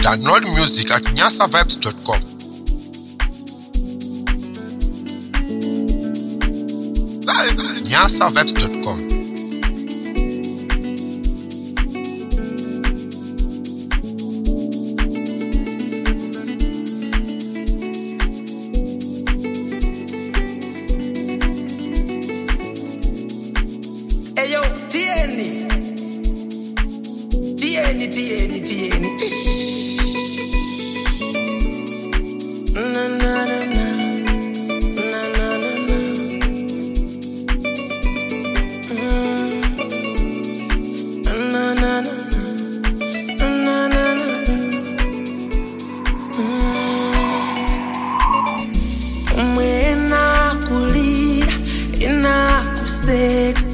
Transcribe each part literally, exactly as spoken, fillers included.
Download music at nyasa vibes dot com. nyasa vibes dot com. Eyo, tieni Tieni, tieni, tieni Na na na na Na na na na Mm. Na na na na Na na na na Mm. Mwena kulira ina kuseka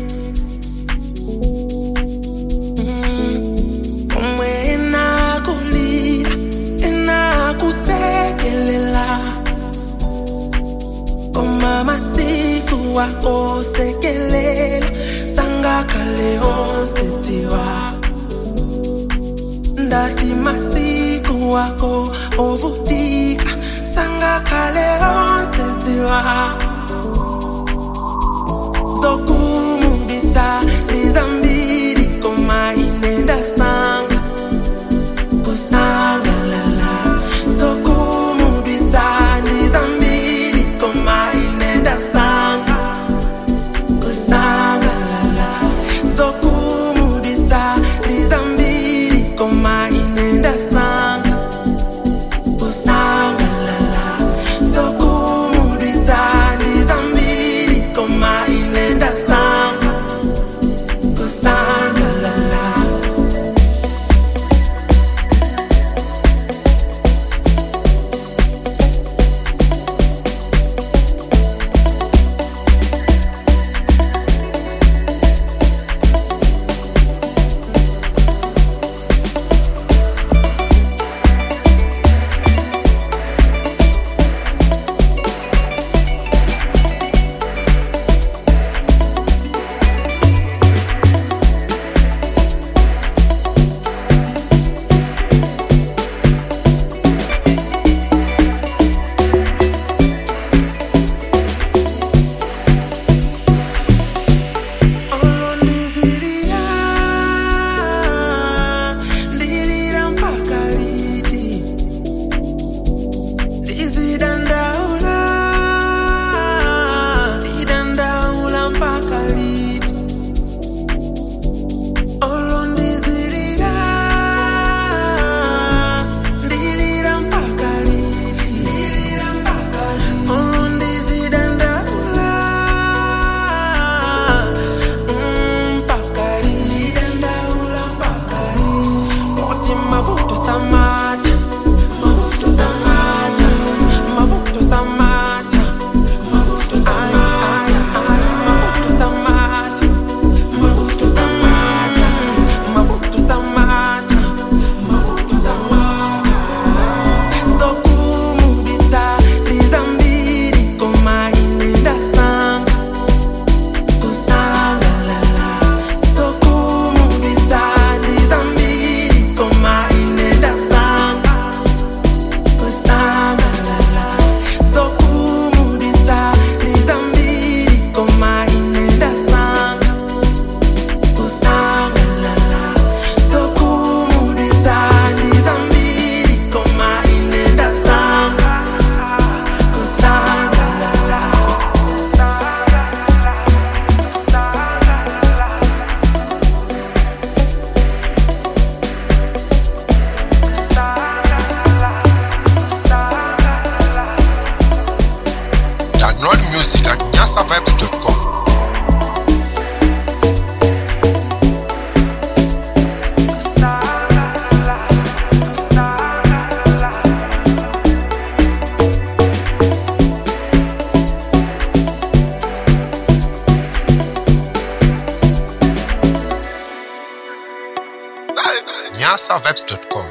wako sekelela sanga kaleo setiwa ndati masiku wako ovutika sanga kaleo setiwa zokumubita lizambiri koma inenda sanga kusanga lala zokumubita lizambiri koma inenda sanga kusanga lala zokumubita lizambiri koma inenda sanga kusanga lala zokumubita lizambiri koma inenda sanga kusanga lala Download music at nyasa vibes dot com. nyasa vibes dot com.